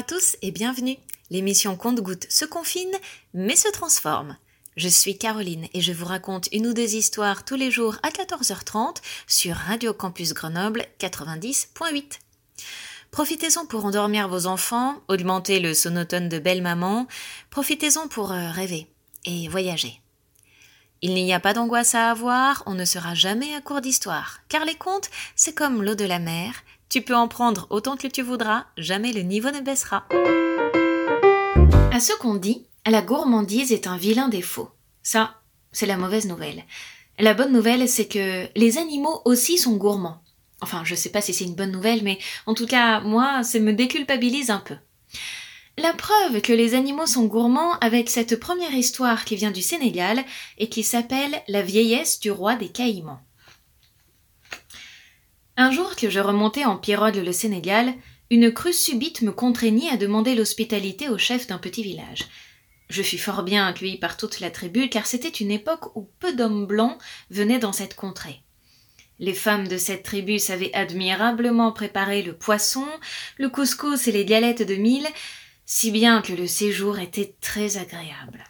à tous et bienvenue. L'émission Compte-Gouttes se confine, mais se transforme. Je suis Caroline et je vous raconte une ou deux histoires tous les jours à 14h30 sur Radio Campus Grenoble 90.8. Profitez-en pour endormir vos enfants, augmenter le sonotone de belle maman, profitez-en pour rêver et voyager. Il n'y a pas d'angoisse à avoir, on ne sera jamais à court d'histoire, car les contes, c'est comme l'eau de la mer, tu peux en prendre autant que tu voudras, jamais le niveau ne baissera. À ce qu'on dit, la gourmandise est un vilain défaut. Ça, c'est la mauvaise nouvelle. La bonne nouvelle, c'est que les animaux aussi sont gourmands. Enfin, je sais pas si c'est une bonne nouvelle, mais en tout cas, moi, ça me déculpabilise un peu. La preuve que les animaux sont gourmands avec cette première histoire qui vient du Sénégal et qui s'appelle « La vieillesse du roi des Caïmans ». Un jour que je remontais en pirogue le Sénégal, une crue subite me contraignit à demander l'hospitalité au chef d'un petit village. Je fus fort bien accueilli par toute la tribu car c'était une époque où peu d'hommes blancs venaient dans cette contrée. Les femmes de cette tribu savaient admirablement préparer le poisson, le couscous et les galettes de mil, si bien que le séjour était très agréable.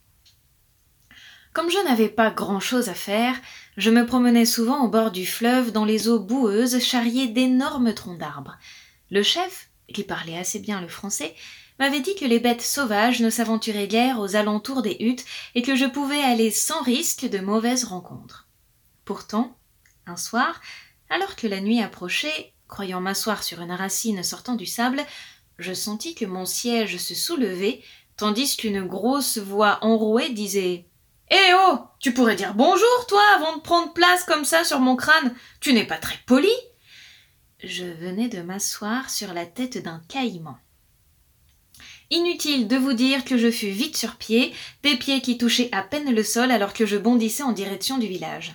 Comme je n'avais pas grand-chose à faire, je me promenais souvent au bord du fleuve dans les eaux boueuses charriées d'énormes troncs d'arbres. Le chef, qui parlait assez bien le français, m'avait dit que les bêtes sauvages ne s'aventuraient guère aux alentours des huttes et que je pouvais aller sans risque de mauvaises rencontres. Pourtant, un soir, alors que la nuit approchait, croyant m'asseoir sur une racine sortant du sable, je sentis que mon siège se soulevait, tandis qu'une grosse voix enrouée disait « Eh oh, tu pourrais dire bonjour, toi, avant de prendre place comme ça sur mon crâne. Tu n'es pas très poli !» Je venais de m'asseoir sur la tête d'un caïman. Inutile de vous dire que je fus vite sur pied, des pieds qui touchaient à peine le sol alors que je bondissais en direction du village.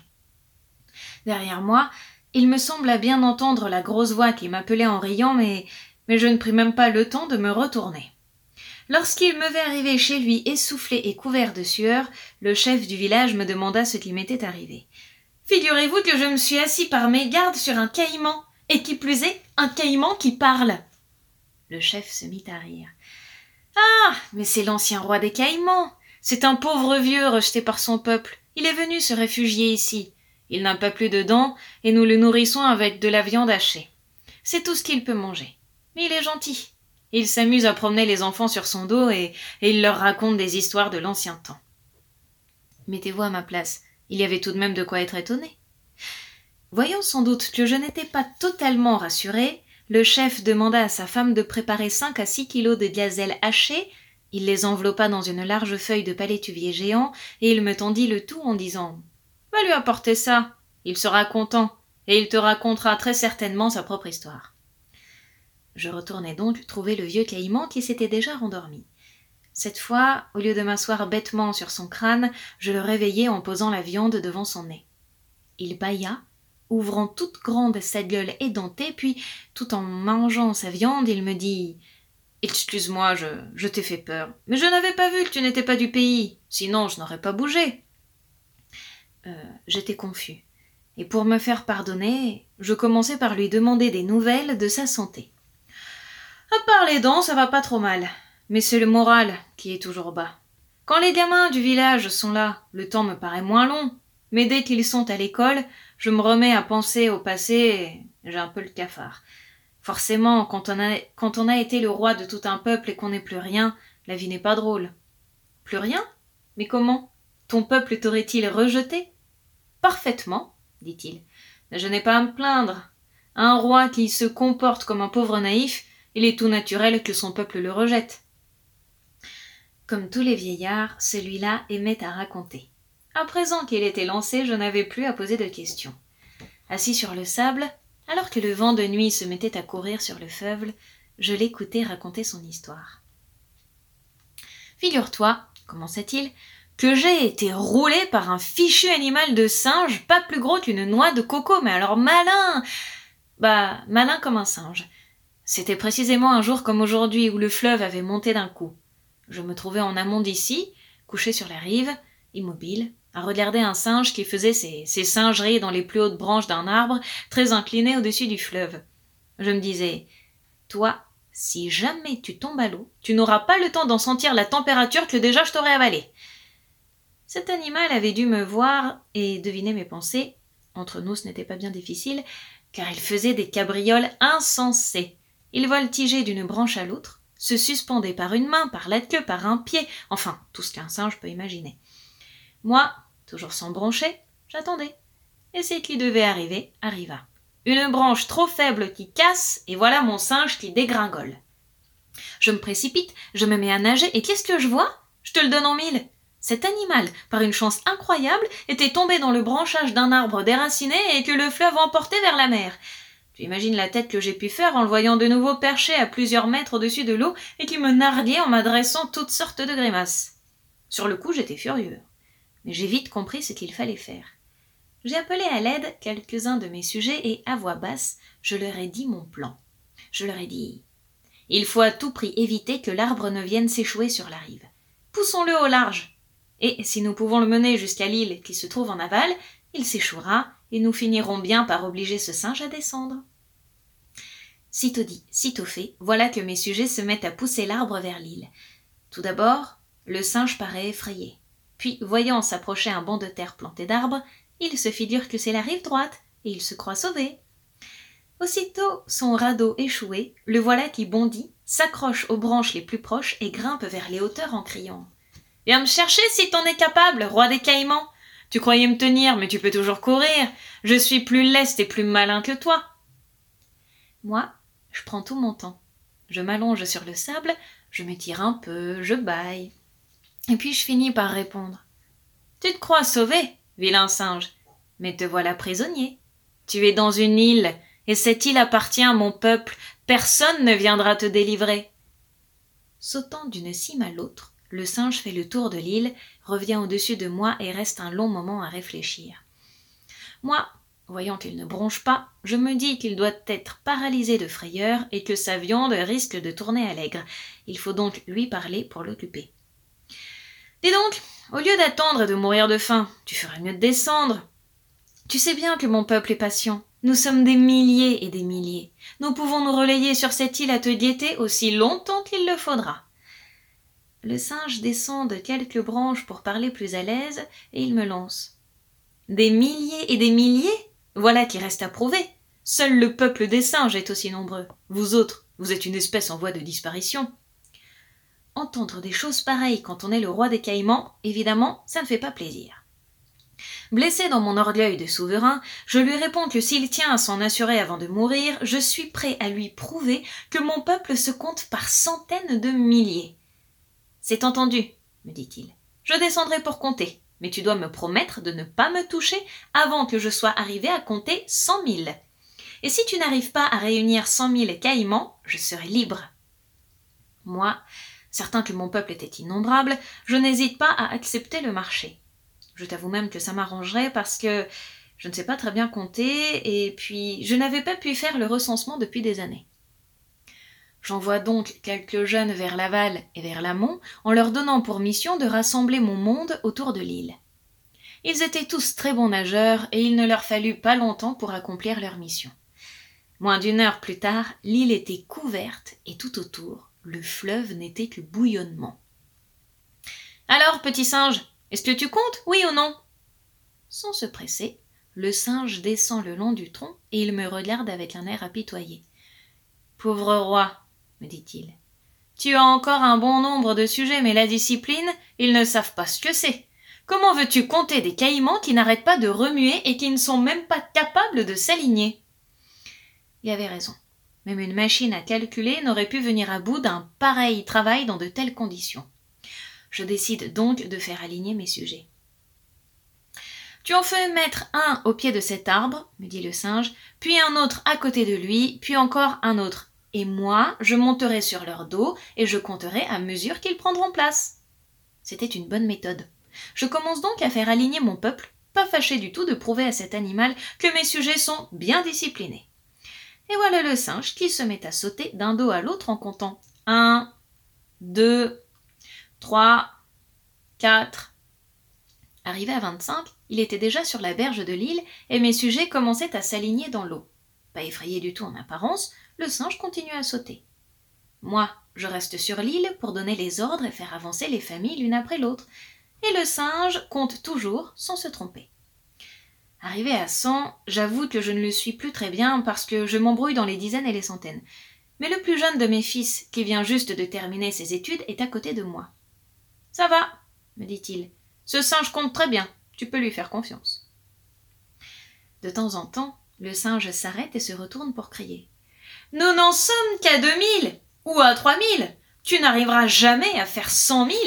Derrière moi, il me sembla bien entendre la grosse voix qui m'appelait en riant, mais je ne pris même pas le temps de me retourner. Lorsqu'il me vit arriver chez lui essoufflé et couvert de sueur, le chef du village me demanda ce qui m'était arrivé. « Figurez-vous que je me suis assis par mégarde sur un caïman, et qui plus est, un caïman qui parle. » Le chef se mit à rire. « Ah, mais c'est l'ancien roi des Caïmans. C'est un pauvre vieux rejeté par son peuple. Il est venu se réfugier ici. Il n'a pas plus de dents, et nous le nourrissons avec de la viande hachée. C'est tout ce qu'il peut manger. Mais il est gentil. Il s'amuse à promener les enfants sur son dos et il leur raconte des histoires de l'ancien temps. » Mettez-vous à ma place. Il y avait tout de même de quoi être étonné. Voyant sans doute que je n'étais pas totalement rassurée, le chef demanda à sa femme de préparer 5 à 6 kilos de gazelles hachées. Il les enveloppa dans une large feuille de palétuvier géant et il me tendit le tout en disant « Va lui apporter ça, il sera content et il te racontera très certainement sa propre histoire. » Je retournai donc trouver le vieux caïman qui s'était déjà rendormi. Cette fois, au lieu de m'asseoir bêtement sur son crâne, je le réveillai en posant la viande devant son nez. Il bâilla, ouvrant toute grande sa gueule édentée, puis, tout en mangeant sa viande, il me dit « Excuse-moi, je t'ai fait peur, mais je n'avais pas vu que tu n'étais pas du pays, sinon je n'aurais pas bougé. » J'étais confus, et pour me faire pardonner, je commençai par lui demander des nouvelles de sa santé. « À part les dents, ça va pas trop mal, mais c'est le moral qui est toujours bas. Quand les gamins du village sont là, le temps me paraît moins long, mais dès qu'ils sont à l'école, je me remets à penser au passé et j'ai un peu le cafard. Forcément, quand on a été le roi de tout un peuple et qu'on n'est plus rien, la vie n'est pas drôle. »« Plus rien ? Mais comment ? Ton peuple t'aurait-il rejeté ? » ?»« Parfaitement, dit-il. Je n'ai pas à me plaindre. Un roi qui se comporte comme un pauvre naïf, il est tout naturel que son peuple le rejette. » Comme tous les vieillards, celui-là aimait à raconter. À présent qu'il était lancé, je n'avais plus à poser de questions. Assis sur le sable, alors que le vent de nuit se mettait à courir sur le fleuve, je l'écoutais raconter son histoire. « Figure-toi, commença-t-il, que j'ai été roulé par un fichu animal de singe, pas plus gros qu'une noix de coco, mais alors malin ! Malin comme un singe. C'était précisément un jour comme aujourd'hui où le fleuve avait monté d'un coup. Je me trouvais en amont d'ici, couché sur la rive, immobile, à regarder un singe qui faisait ses singeries dans les plus hautes branches d'un arbre, très incliné au-dessus du fleuve. Je me disais, toi, si jamais tu tombes à l'eau, tu n'auras pas le temps d'en sentir la température que déjà je t'aurais avalé. » Cet animal avait dû me voir et deviner mes pensées. Entre nous, ce n'était pas bien difficile, car il faisait des cabrioles insensées. Il voltigeait d'une branche à l'autre, se suspendait par une main, par la queue, par un pied, enfin, tout ce qu'un singe peut imaginer. Moi, toujours sans broncher, j'attendais. Et ce qui devait arriver, arriva. Une branche trop faible qui casse, et voilà mon singe qui dégringole. Je me précipite, je me mets à nager, et qu'est-ce que je vois ? Je te le donne en mille. Cet animal, par une chance incroyable, était tombé dans le branchage d'un arbre déraciné et que le fleuve emportait vers la mer. Tu imagines la tête que j'ai pu faire en le voyant de nouveau perché à plusieurs mètres au-dessus de l'eau et qui me narguait en m'adressant toutes sortes de grimaces. Sur le coup, j'étais furieux, mais j'ai vite compris ce qu'il fallait faire. J'ai appelé à l'aide quelques-uns de mes sujets et, à voix basse, je leur ai dit mon plan. Je leur ai dit « Il faut à tout prix éviter que l'arbre ne vienne s'échouer sur la rive. Poussons-le au large. Et si nous pouvons le mener jusqu'à l'île qui se trouve en aval, il s'échouera et nous finirons bien par obliger ce singe à descendre. » Sitôt dit, sitôt fait, voilà que mes sujets se mettent à pousser l'arbre vers l'île. Tout d'abord, le singe paraît effrayé. Puis, voyant s'approcher un banc de terre planté d'arbres, il se figure que c'est la rive droite et il se croit sauvé. Aussitôt son radeau échoué, le voilà qui bondit, s'accroche aux branches les plus proches et grimpe vers les hauteurs en criant « Viens me chercher si t'en es capable, roi des Caïmans. Tu croyais me tenir, mais tu peux toujours courir. Je suis plus leste et plus malin que toi. » Moi, je prends tout mon temps. Je m'allonge sur le sable, je m'étire un peu, je bâille. Et puis je finis par répondre « Tu te crois sauvé, vilain singe, mais te voilà prisonnier. Tu es dans une île, et cette île appartient à mon peuple. Personne ne viendra te délivrer. » Sautant d'une cime à l'autre, le singe fait le tour de l'île, revient au-dessus de moi et reste un long moment à réfléchir. Moi, voyant qu'il ne bronche pas, je me dis qu'il doit être paralysé de frayeur et que sa viande risque de tourner à l'aigre. Il faut donc lui parler pour l'occuper. « Dis donc, au lieu d'attendre et de mourir de faim, tu ferais mieux de descendre. Tu sais bien que mon peuple est patient. Nous sommes des milliers et des milliers. Nous pouvons nous relayer sur cette île à te guetter aussi longtemps qu'il le faudra. » Le singe descend de quelques branches pour parler plus à l'aise et il me lance. « Des milliers et des milliers ? Voilà qui reste à prouver. Seul le peuple des singes est aussi nombreux. Vous autres, vous êtes une espèce en voie de disparition. » Entendre des choses pareilles quand on est le roi des Caïmans, évidemment, ça ne fait pas plaisir. Blessé dans mon orgueil de souverain, je lui réponds que s'il tient à s'en assurer avant de mourir, je suis prêt à lui prouver que mon peuple se compte par centaines de milliers. « C'est entendu, » me dit-il. « Je descendrai pour compter, mais tu dois me promettre de ne pas me toucher avant que je sois arrivé à compter 100 000. Et si tu n'arrives pas à réunir 100 000 caïmans, je serai libre. » Moi, certain que mon peuple était innombrable, je n'hésite pas à accepter le marché. Je t'avoue même que ça m'arrangerait parce que je ne sais pas très bien compter et puis je n'avais pas pu faire le recensement depuis des années. J'envoie donc quelques jeunes vers l'aval et vers l'amont en leur donnant pour mission de rassembler mon monde autour de l'île. Ils étaient tous très bons nageurs et il ne leur fallut pas longtemps pour accomplir leur mission. Moins d'une heure plus tard, l'île était couverte et tout autour, le fleuve n'était que bouillonnement. « Alors, petit singe, est-ce que tu comptes, oui ou non ?» Sans se presser, le singe descend le long du tronc et il me regarde avec un air apitoyé. « Pauvre roi, me dit-il, tu as encore un bon nombre de sujets, mais la discipline, ils ne savent pas ce que c'est. Comment veux-tu compter des caïmans qui n'arrêtent pas de remuer et qui ne sont même pas capables de s'aligner ?» Il avait raison. Même une machine à calculer n'aurait pu venir à bout d'un pareil travail dans de telles conditions. Je décide donc de faire aligner mes sujets. « Tu en fais mettre un au pied de cet arbre, me dit le singe, puis un autre à côté de lui, puis encore un autre. Et moi, je monterai sur leur dos et je compterai à mesure qu'ils prendront place. » C'était une bonne méthode. Je commence donc à faire aligner mon peuple, pas fâché du tout de prouver à cet animal que mes sujets sont bien disciplinés. Et voilà le singe qui se met à sauter d'un dos à l'autre en comptant 1, 2, 3, 4. Arrivé à 25, il était déjà sur la berge de l'île et mes sujets commençaient à s'aligner dans l'eau. Pas effrayé du tout en apparence, le singe continue à sauter. Moi, je reste sur l'île pour donner les ordres et faire avancer les familles l'une après l'autre. Et le singe compte toujours sans se tromper. Arrivé à 100, j'avoue que je ne le suis plus très bien parce que je m'embrouille dans les dizaines et les centaines. Mais le plus jeune de mes fils, qui vient juste de terminer ses études, est à côté de moi. « Ça va, » me dit-il. « Ce singe compte très bien, tu peux lui faire confiance. » De temps en temps, le singe s'arrête et se retourne pour crier. « Nous n'en sommes qu'à 2000 ou à 3000. Tu n'arriveras jamais à faire 100 000. »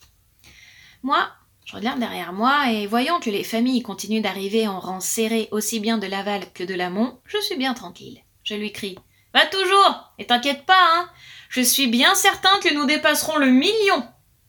Moi, je regarde derrière moi et voyant que les familles continuent d'arriver en rang serré aussi bien de l'aval que de l'amont, je suis bien tranquille. Je lui crie « Va toujours, et t'inquiète pas, hein, je suis bien certain que nous dépasserons le 1 000 000. »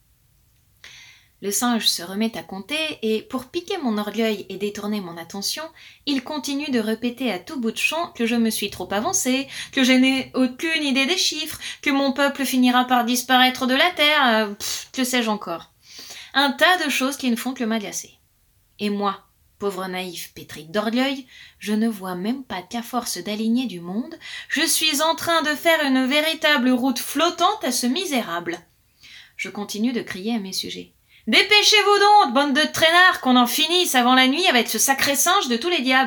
Le singe se remet à compter et, pour piquer mon orgueil et détourner mon attention, il continue de répéter à tout bout de champ que je me suis trop avancée, que je n'ai aucune idée des chiffres, que mon peuple finira par disparaître de la terre, que sais-je encore. Un tas de choses qui ne font que m'agacer. Et moi, pauvre naïf pétri d'orgueil, je ne vois même pas qu'à force d'aligner du monde, je suis en train de faire une véritable route flottante à ce misérable. Je continue de crier à mes sujets. « Dépêchez-vous donc, bande de traînards, qu'on en finisse avant la nuit avec ce sacré singe de tous les diables !»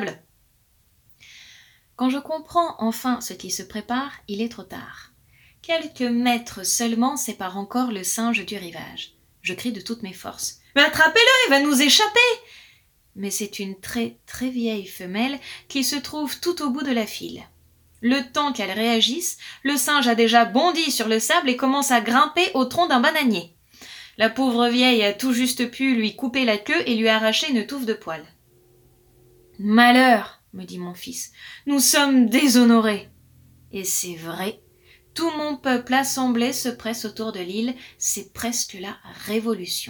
Quand je comprends enfin ce qui se prépare, il est trop tard. Quelques mètres seulement séparent encore le singe du rivage. Je crie de toutes mes forces. « Mais attrapez-le, il va nous échapper !» Mais c'est une très très vieille femelle qui se trouve tout au bout de la file. Le temps qu'elle réagisse, le singe a déjà bondi sur le sable et commence à grimper au tronc d'un bananier. La pauvre vieille a tout juste pu lui couper la queue et lui arracher une touffe de poils. « Malheur, me dit mon fils, nous sommes déshonorés. » Et c'est vrai, tout mon peuple assemblé se presse autour de l'île, c'est presque la révolution.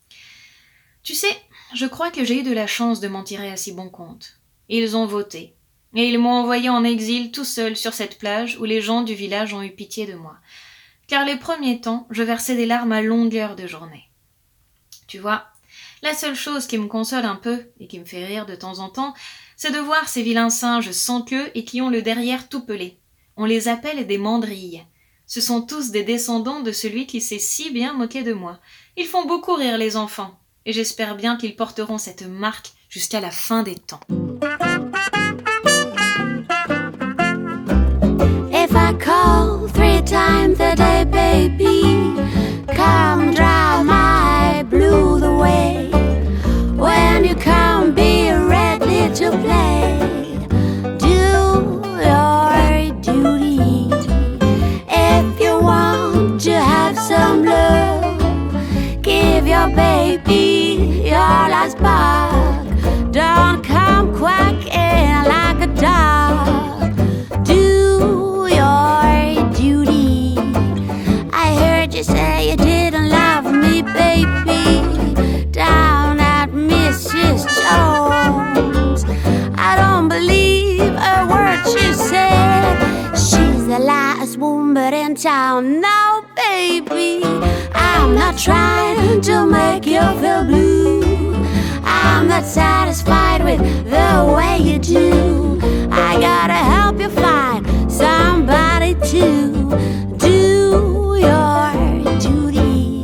Tu sais, je crois que j'ai eu de la chance de m'en tirer à si bon compte. Ils ont voté, et ils m'ont envoyé en exil tout seul sur cette plage où les gens du village ont eu pitié de moi. Car les premiers temps, je versais des larmes à longueur de journée. Tu vois, la seule chose qui me console un peu, et qui me fait rire de temps en temps, c'est de voir ces vilains singes sans queue et qui ont le derrière tout pelé. On les appelle des mandrilles. Ce sont tous des descendants de celui qui s'est si bien moqué de moi. Ils font beaucoup rire les enfants, et j'espère bien qu'ils porteront cette marque jusqu'à la fin des temps. If I call 3 times a day, baby, come drive my blues away. When you come, be ready to play. Do your duty. If you want to have some love, give your baby your last spark. Don't come quacking like a dog. Do your duty. I heard you say you didn't love me, baby, down at Mrs. Jones. I don't believe a word she said. She's the last woman in town. No, baby, I'm not trying to make you feel blue. I'm not satisfied with the way you do. I gotta help you find somebody to do your duty.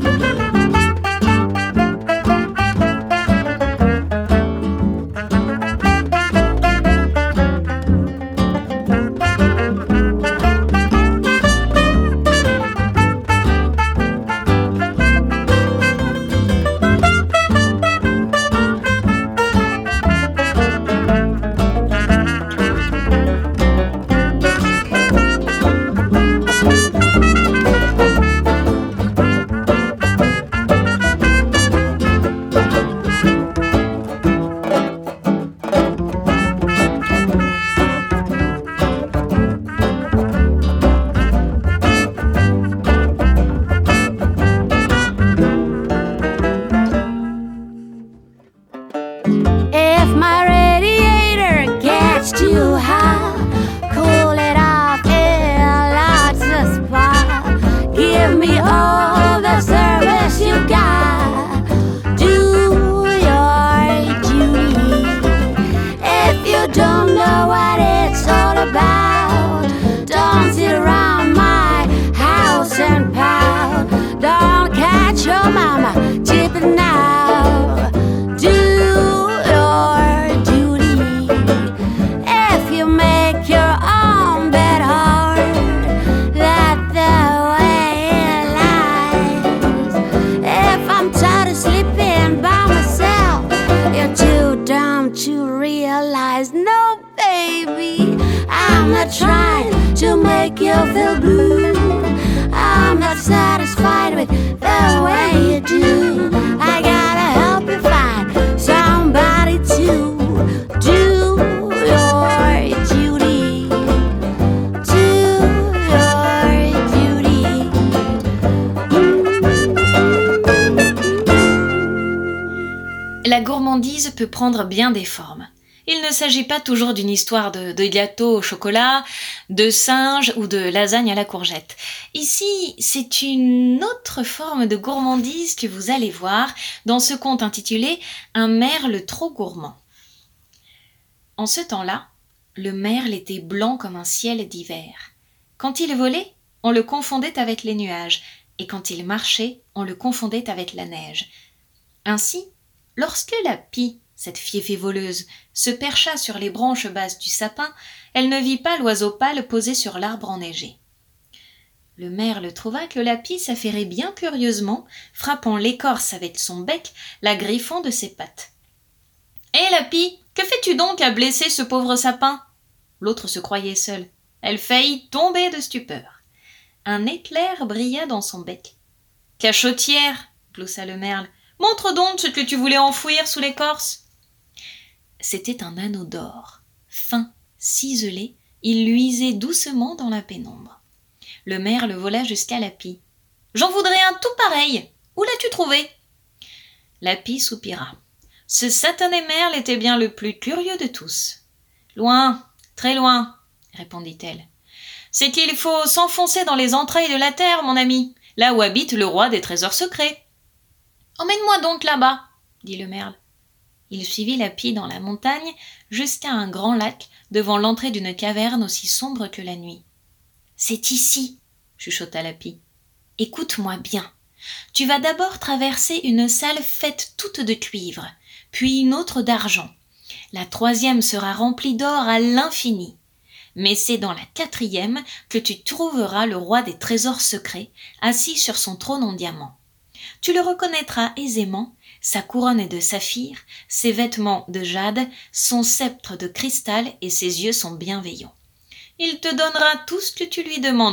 If my radiator gets too hot, cool it off in lots of spot. Give me all the service you got. Do your duty. If you don't know what it's all about, don't sit around my house. you realize, no, baby, I'm not trying to make you feel blue. I'm not satisfied with the way you do. I gotta help you find somebody to do your duty. Do your duty. La gourmandise peut prendre bien des formes. Il ne s'agit pas toujours d'une histoire de gâteau au chocolat, de singe ou de lasagne à la courgette. Ici, c'est une autre forme de gourmandise que vous allez voir dans ce conte intitulé « Un merle trop gourmand ». En ce temps-là, le merle était blanc comme un ciel d'hiver. Quand il volait, on le confondait avec les nuages, et quand il marchait, on le confondait avec la neige. Ainsi, lorsque la pie, cette fieffée voleuse, se percha sur les branches basses du sapin, elle ne vit pas l'oiseau pâle posé sur l'arbre enneigé. Le merle trouva que la pie s'affairait bien curieusement, frappant l'écorce avec son bec, la griffant de ses pattes. « Hé, la pie, que fais-tu donc à blesser ce pauvre sapin ?» L'autre se croyait seule. Elle faillit tomber de stupeur. Un éclair brilla dans son bec. « Cachotière !» gloussa le merle. « Montre donc ce que tu voulais enfouir sous l'écorce !» C'était un anneau d'or. Fin, ciselé, il luisait doucement dans la pénombre. Le merle vola jusqu'à la pie. « J'en voudrais un tout pareil. Où l'as-tu trouvé ?» La pie soupira. Ce satané merle était bien le plus curieux de tous. « Loin, très loin, » répondit-elle. « C'est qu'il faut s'enfoncer dans les entrailles de la terre, mon ami, là où habite le roi des trésors secrets. »« Emmène-moi donc là-bas, » dit le merle. Il suivit la pie dans la montagne jusqu'à un grand lac devant l'entrée d'une caverne aussi sombre que la nuit. « C'est ici, » chuchota la pie. « Écoute-moi bien. Tu vas d'abord traverser une salle faite toute de cuivre, puis une autre d'argent. La troisième sera remplie d'or à l'infini. Mais c'est dans la quatrième que tu trouveras le roi des trésors secrets, assis sur son trône en diamant. Tu le reconnaîtras aisément, sa couronne est de saphir, ses vêtements de jade, son sceptre de cristal et ses yeux sont bienveillants. Il te donnera tout ce que tu lui demanderas. »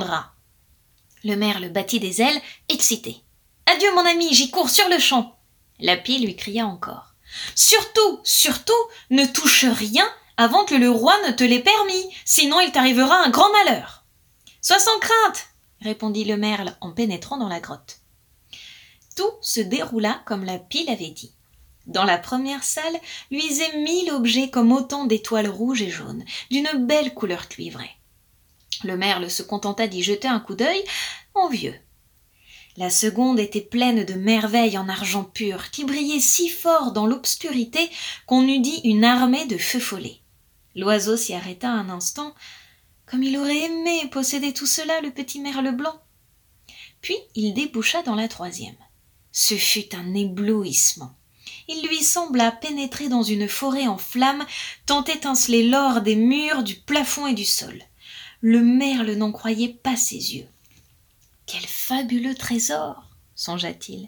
Le merle battit des ailes, excité. « Adieu mon ami, j'y cours sur le champ !» La pie lui cria encore. « Surtout, surtout, ne touche rien avant que le roi ne te l'ait permis, sinon il t'arrivera un grand malheur. »« Sois sans crainte !» répondit le merle en pénétrant dans la grotte. Tout se déroula comme la pie l'avait dit. Dans la première salle luisaient 1000 objets comme autant d'étoiles rouges et jaunes, d'une belle couleur cuivrée. Le merle se contenta d'y jeter un coup d'œil, envieux. La seconde était pleine de merveilles en argent pur, qui brillaient si fort dans l'obscurité qu'on eût dit une armée de feux follets. L'oiseau s'y arrêta un instant, comme il aurait aimé posséder tout cela, le petit merle blanc. Puis il déboucha dans la troisième. Ce fut un éblouissement. Il lui sembla pénétrer dans une forêt en flammes, tant étincelait l'or des murs, du plafond et du sol. Le merle n'en croyait pas ses yeux. « Quel fabuleux trésor !» songea-t-il.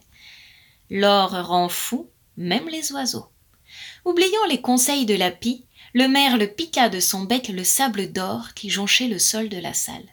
« L'or rend fou même les oiseaux. » Oubliant les conseils de la pie, le merle piqua de son bec le sable d'or qui jonchait le sol de la salle.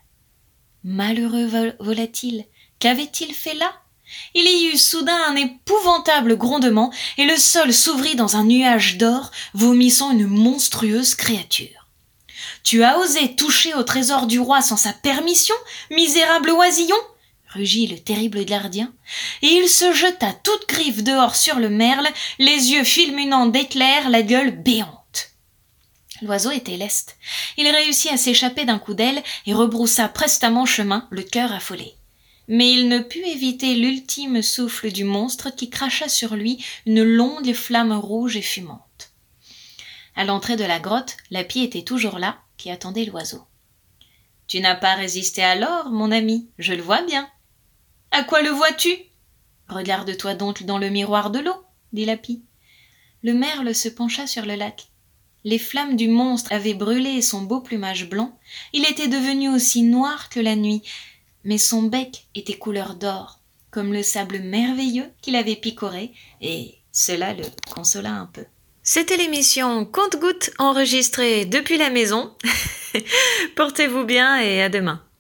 Malheureux vola-t-il, qu'avait-il fait là ? Il y eut soudain un épouvantable grondement et le sol s'ouvrit dans un nuage d'or, vomissant une monstrueuse créature. « Tu as osé toucher au trésor du roi sans sa permission, misérable oisillon !» rugit le terrible gardien, et il se jeta toute griffe dehors sur le merle, les yeux fulminants d'éclairs, la gueule béante. L'oiseau était leste. Il réussit à s'échapper d'un coup d'aile et rebroussa prestement chemin, le cœur affolé. Mais il ne put éviter l'ultime souffle du monstre qui cracha sur lui une longue flamme rouge et fumante. À l'entrée de la grotte, la pie était toujours là, qui attendait l'oiseau. « Tu n'as pas résisté alors, mon ami, je le vois bien. »« À quoi le vois-tu ? » ?»« Regarde-toi donc dans le miroir de l'eau, » dit la pie. Le merle se pencha sur le lac. Les flammes du monstre avaient brûlé son beau plumage blanc. Il était devenu aussi noir que la nuit, mais son bec était couleur d'or, comme le sable merveilleux qu'il avait picoré, et cela le consola un peu. « C'était l'émission Compte-Gouttes enregistrée depuis la maison. Portez-vous bien et à demain.